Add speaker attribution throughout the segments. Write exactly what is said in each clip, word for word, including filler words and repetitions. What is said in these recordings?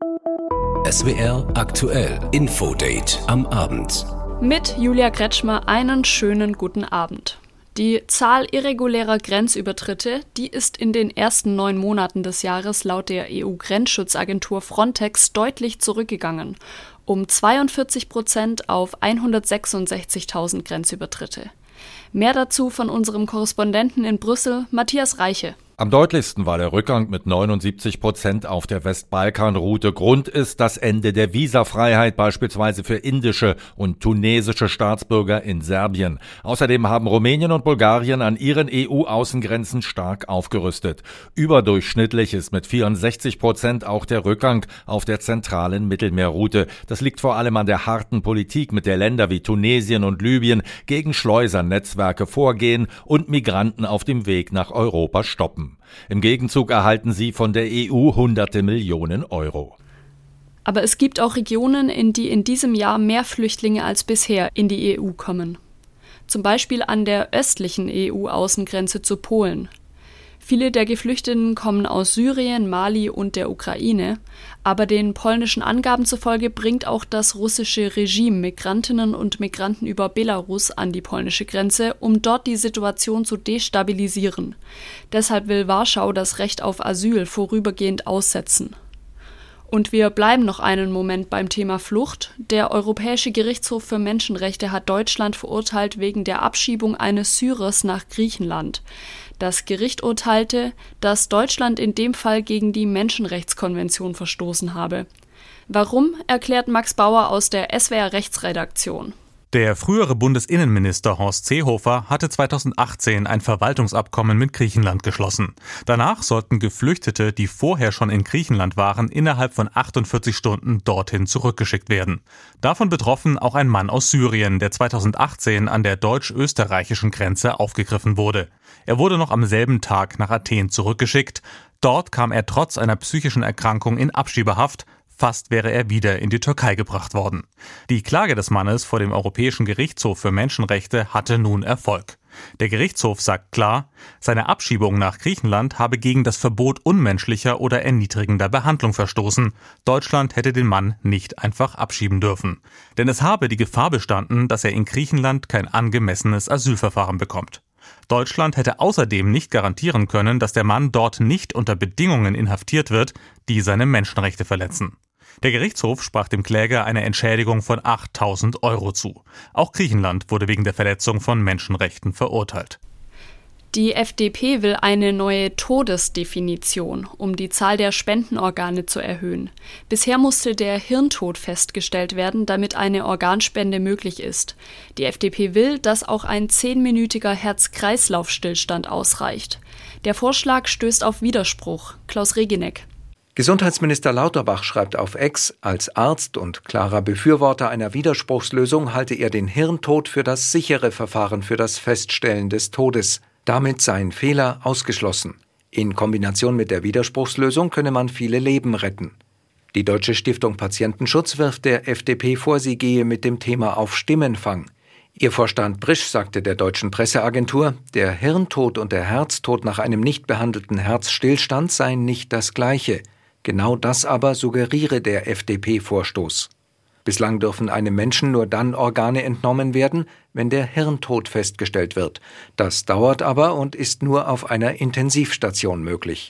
Speaker 1: S W R aktuell Infodate am Abend.
Speaker 2: Mit Julia Kretschmer einen schönen guten Abend. Die Zahl irregulärer Grenzübertritte, die ist in den ersten neun Monaten des Jahres laut der E U-Grenzschutzagentur Frontex deutlich zurückgegangen. Um zweiundvierzig Prozent auf hundertsechsundsechzigtausend Grenzübertritte. Mehr dazu von unserem Korrespondenten in Brüssel, Matthias Reiche.
Speaker 3: Am deutlichsten war der Rückgang mit neunundsiebzig Prozent auf der Westbalkanroute. Grund ist das Ende der Visafreiheit, beispielsweise für indische und tunesische Staatsbürger in Serbien. Außerdem haben Rumänien und Bulgarien an ihren E U-Außengrenzen stark aufgerüstet. Überdurchschnittlich ist mit vierundsechzig Prozent auch der Rückgang auf der zentralen Mittelmeerroute. Das liegt vor allem an der harten Politik, mit der Länder wie Tunesien und Libyen gegen Schleusernetzwerke vorgehen und Migranten auf dem Weg nach Europa stoppen. Im Gegenzug erhalten sie von der E U hunderte Millionen Euro.
Speaker 2: Aber es gibt auch Regionen, in die in diesem Jahr mehr Flüchtlinge als bisher in die E U kommen. Zum Beispiel an der östlichen E U-Außengrenze zu Polen. Viele der Geflüchteten kommen aus Syrien, Mali und der Ukraine, aber den polnischen Angaben zufolge bringt auch das russische Regime Migrantinnen und Migranten über Belarus an die polnische Grenze, um dort die Situation zu destabilisieren. Deshalb will Warschau das Recht auf Asyl vorübergehend aussetzen. Und wir bleiben noch einen Moment beim Thema Flucht. Der Europäische Gerichtshof für Menschenrechte hat Deutschland verurteilt wegen der Abschiebung eines Syrers nach Griechenland. Das Gericht urteilte, dass Deutschland in dem Fall gegen die Menschenrechtskonvention verstoßen habe. Warum, erklärt Max Bauer aus der S W R Rechtsredaktion.
Speaker 4: Der frühere Bundesinnenminister Horst Seehofer hatte zweitausendachtzehn ein Verwaltungsabkommen mit Griechenland geschlossen. Danach sollten Geflüchtete, die vorher schon in Griechenland waren, innerhalb von achtundvierzig Stunden dorthin zurückgeschickt werden. Davon betroffen auch ein Mann aus Syrien, der zweitausendachtzehn an der deutsch-österreichischen Grenze aufgegriffen wurde. Er wurde noch am selben Tag nach Athen zurückgeschickt. Dort kam er trotz einer psychischen Erkrankung in Abschiebehaft. Fast wäre er wieder in die Türkei gebracht worden. Die Klage des Mannes vor dem Europäischen Gerichtshof für Menschenrechte hatte nun Erfolg. Der Gerichtshof sagt klar, seine Abschiebung nach Griechenland habe gegen das Verbot unmenschlicher oder erniedrigender Behandlung verstoßen. Deutschland hätte den Mann nicht einfach abschieben dürfen. Denn es habe die Gefahr bestanden, dass er in Griechenland kein angemessenes Asylverfahren bekommt. Deutschland hätte außerdem nicht garantieren können, dass der Mann dort nicht unter Bedingungen inhaftiert wird, die seine Menschenrechte verletzen. Der Gerichtshof sprach dem Kläger eine Entschädigung von achttausend Euro zu. Auch Griechenland wurde wegen der Verletzung von Menschenrechten verurteilt.
Speaker 2: Die F D P will eine neue Todesdefinition, um die Zahl der Spendenorgane zu erhöhen. Bisher musste der Hirntod festgestellt werden, damit eine Organspende möglich ist. Die F D P will, dass auch ein zehnminütiger Herz-Kreislauf-Stillstand ausreicht. Der Vorschlag stößt auf Widerspruch. Klaus Regineck.
Speaker 5: Gesundheitsminister Lauterbach schreibt auf X, als Arzt und klarer Befürworter einer Widerspruchslösung halte er den Hirntod für das sichere Verfahren für das Feststellen des Todes. Damit seien Fehler ausgeschlossen. In Kombination mit der Widerspruchslösung könne man viele Leben retten. Die Deutsche Stiftung Patientenschutz wirft der F D P vor, sie gehe mit dem Thema auf Stimmenfang. Ihr Vorstand Brisch sagte der deutschen Presseagentur, der Hirntod und der Herztod nach einem nicht behandelten Herzstillstand seien nicht das Gleiche. Genau das aber suggeriere der F D P-Vorstoß. Bislang dürfen einem Menschen nur dann Organe entnommen werden, wenn der Hirntod festgestellt wird. Das dauert aber und ist nur auf einer Intensivstation möglich.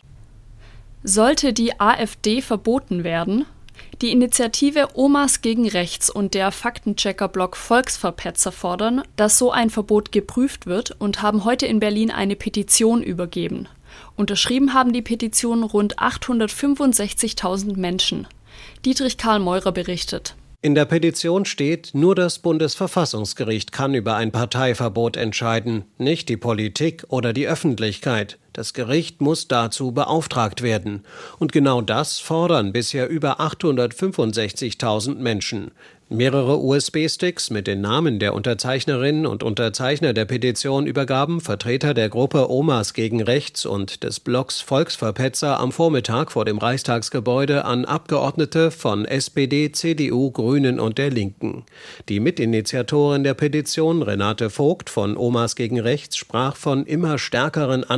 Speaker 2: Sollte die AfD verboten werden? Die Initiative Omas gegen Rechts und der Faktenchecker-Blog Volksverpetzer fordern, dass so ein Verbot geprüft wird und haben heute in Berlin eine Petition übergeben. Unterschrieben haben die Petition rund achthundertfünfundsechzigtausend Menschen. Dietrich Karl Meurer berichtet.
Speaker 6: In der Petition steht, nur das Bundesverfassungsgericht kann über ein Parteiverbot entscheiden, nicht die Politik oder die Öffentlichkeit. Das Gericht muss dazu beauftragt werden. Und genau das fordern bisher über achthundertfünfundsechzigtausend Menschen. Mehrere U S B-Sticks mit den Namen der Unterzeichnerinnen und Unterzeichner der Petition übergaben Vertreter der Gruppe Omas gegen Rechts und des Blogs Volksverpetzer am Vormittag vor dem Reichstagsgebäude an Abgeordnete von S P D, C D U, Grünen und der Linken. Die Mitinitiatorin der Petition, Renate Vogt von Omas gegen Rechts, sprach von immer stärkeren Angriffen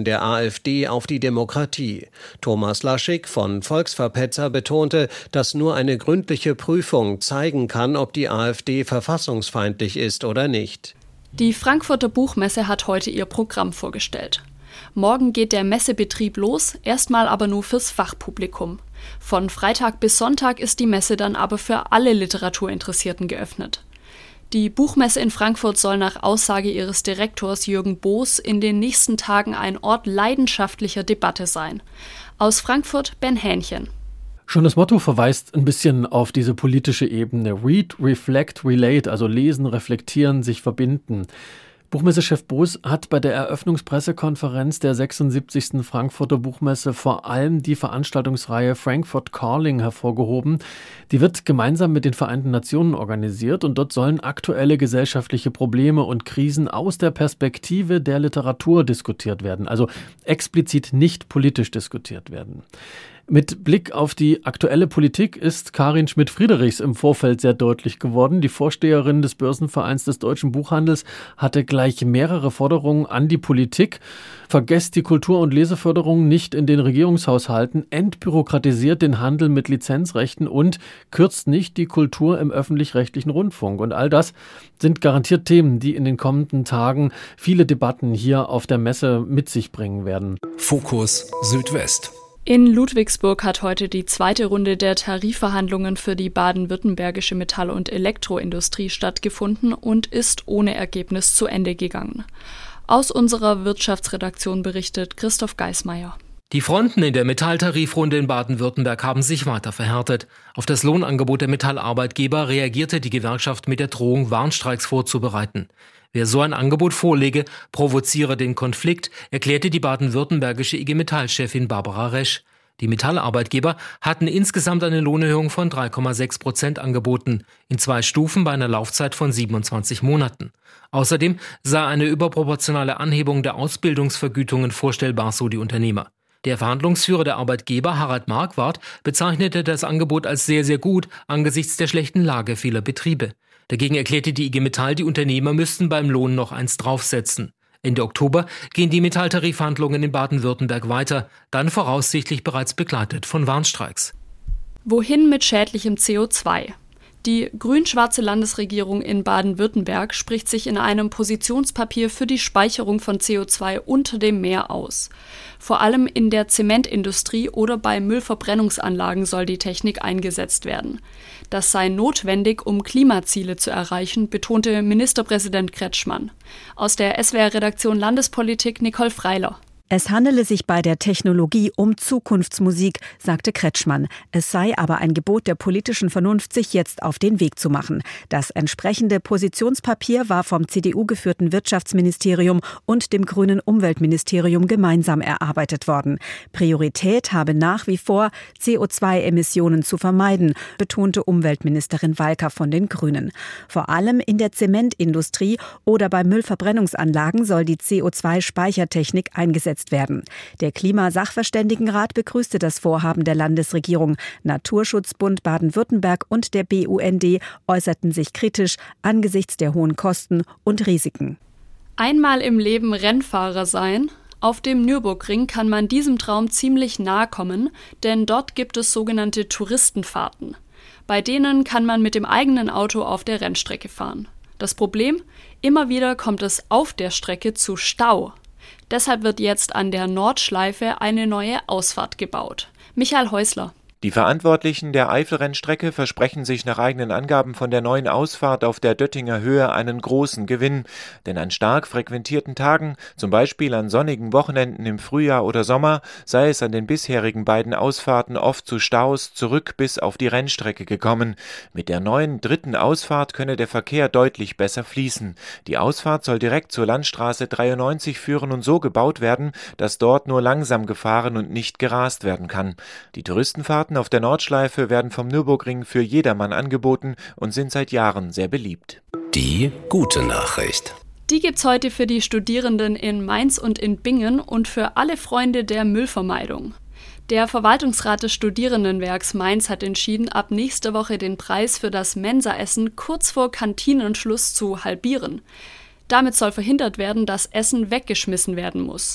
Speaker 6: Angriffen der AfD auf die Demokratie. Thomas Laschig von Volksverpetzer betonte, dass nur eine gründliche Prüfung zeigen kann, ob die AfD verfassungsfeindlich ist oder nicht.
Speaker 2: Die Frankfurter Buchmesse hat heute ihr Programm vorgestellt. Morgen geht der Messebetrieb los, erstmal aber nur fürs Fachpublikum. Von Freitag bis Sonntag ist die Messe dann aber für alle Literaturinteressierten geöffnet. Die Buchmesse in Frankfurt soll nach Aussage ihres Direktors Jürgen Boos in den nächsten Tagen ein Ort leidenschaftlicher Debatte sein. Aus Frankfurt Ben Hähnchen.
Speaker 7: Schon das Motto verweist ein bisschen auf diese politische Ebene. Read, reflect, relate, also lesen, reflektieren, sich verbinden. Buchmessechef Boos hat bei der Eröffnungspressekonferenz der sechsundsiebzigsten Frankfurter Buchmesse vor allem die Veranstaltungsreihe Frankfurt Calling hervorgehoben. Die wird gemeinsam mit den Vereinten Nationen organisiert und dort sollen aktuelle gesellschaftliche Probleme und Krisen aus der Perspektive der Literatur diskutiert werden, also explizit nicht politisch diskutiert werden. Mit Blick auf die aktuelle Politik ist Karin Schmidt-Friedrichs im Vorfeld sehr deutlich geworden. Die Vorsteherin des Börsenvereins des deutschen Buchhandels hatte gleich mehrere Forderungen an die Politik. Vergesst die Kultur- und Leseförderung nicht in den Regierungshaushalten, entbürokratisiert den Handel mit Lizenzrechten und kürzt nicht die Kultur im öffentlich-rechtlichen Rundfunk. Und all das sind garantiert Themen, die in den kommenden Tagen viele Debatten hier auf der Messe mit sich bringen werden.
Speaker 1: Fokus Südwest.
Speaker 2: In Ludwigsburg hat heute die zweite Runde der Tarifverhandlungen für die baden-württembergische Metall- und Elektroindustrie stattgefunden und ist ohne Ergebnis zu Ende gegangen. Aus unserer Wirtschaftsredaktion berichtet Christoph Geismeier.
Speaker 8: Die Fronten in der Metalltarifrunde in Baden-Württemberg haben sich weiter verhärtet. Auf das Lohnangebot der Metallarbeitgeber reagierte die Gewerkschaft mit der Drohung, Warnstreiks vorzubereiten. Wer so ein Angebot vorlege, provoziere den Konflikt, erklärte die baden-württembergische I G Metall-Chefin Barbara Resch. Die Metallarbeitgeber hatten insgesamt eine Lohnerhöhung von drei Komma sechs Prozent angeboten, in zwei Stufen bei einer Laufzeit von siebenundzwanzig Monaten. Außerdem sei eine überproportionale Anhebung der Ausbildungsvergütungen vorstellbar, so die Unternehmer. Der Verhandlungsführer der Arbeitgeber, Harald Marquardt, bezeichnete das Angebot als sehr, sehr gut angesichts der schlechten Lage vieler Betriebe. Dagegen erklärte die I G Metall, die Unternehmer müssten beim Lohn noch eins draufsetzen. Ende Oktober gehen die Metalltarifverhandlungen in Baden-Württemberg weiter, dann voraussichtlich bereits begleitet von Warnstreiks.
Speaker 2: Wohin mit schädlichem C O zwei? Die grün-schwarze Landesregierung in Baden-Württemberg spricht sich in einem Positionspapier für die Speicherung von C O zwei unter dem Meer aus. Vor allem in der Zementindustrie oder bei Müllverbrennungsanlagen soll die Technik eingesetzt werden. Das sei notwendig, um Klimaziele zu erreichen, betonte Ministerpräsident Kretschmann. Aus der S W R-Redaktion Landespolitik Nicole Freiler.
Speaker 9: Es handele sich bei der Technologie um Zukunftsmusik, sagte Kretschmann. Es sei aber ein Gebot der politischen Vernunft, sich jetzt auf den Weg zu machen. Das entsprechende Positionspapier war vom C D U-geführten Wirtschaftsministerium und dem grünen Umweltministerium gemeinsam erarbeitet worden. Priorität habe nach wie vor, C O zwei Emissionen zu vermeiden, betonte Umweltministerin Walker von den Grünen. Vor allem in der Zementindustrie oder bei Müllverbrennungsanlagen soll die C O zwei Speichertechnik eingesetzt werden. Der Klimasachverständigenrat begrüßte das Vorhaben der Landesregierung. Naturschutzbund Baden-Württemberg und der B U N D äußerten sich kritisch angesichts der hohen Kosten und Risiken.
Speaker 2: Einmal im Leben Rennfahrer sein? Auf dem Nürburgring kann man diesem Traum ziemlich nahe kommen, denn dort gibt es sogenannte Touristenfahrten. Bei denen kann man mit dem eigenen Auto auf der Rennstrecke fahren. Das Problem? Immer wieder kommt es auf der Strecke zu Stau. Deshalb wird jetzt an der Nordschleife eine neue Ausfahrt gebaut. Michael Häusler.
Speaker 10: Die Verantwortlichen der Eifelrennstrecke versprechen sich nach eigenen Angaben von der neuen Ausfahrt auf der Döttinger Höhe einen großen Gewinn. Denn an stark frequentierten Tagen, zum Beispiel an sonnigen Wochenenden im Frühjahr oder Sommer, sei es an den bisherigen beiden Ausfahrten oft zu Staus zurück bis auf die Rennstrecke gekommen. Mit der neuen dritten Ausfahrt könne der Verkehr deutlich besser fließen. Die Ausfahrt soll direkt zur Landstraße dreiundneunzig führen und so gebaut werden, dass dort nur langsam gefahren und nicht gerast werden kann. Die Touristenfahrten auf der Nordschleife werden vom Nürburgring für jedermann angeboten und sind seit Jahren sehr beliebt.
Speaker 1: Die gute Nachricht.
Speaker 2: Die gibt's heute für die Studierenden in Mainz und in Bingen und für alle Freunde der Müllvermeidung. Der Verwaltungsrat des Studierendenwerks Mainz hat entschieden, ab nächster Woche den Preis für das Mensaessen kurz vor Kantinenschluss zu halbieren. Damit soll verhindert werden, dass Essen weggeschmissen werden muss.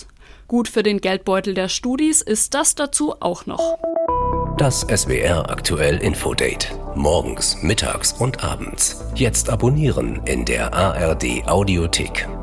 Speaker 2: Gut für den Geldbeutel der Studis ist das dazu auch noch.
Speaker 1: Das S W R aktuell Infodate. Morgens, mittags und abends. Jetzt abonnieren in der A R D Audiothek.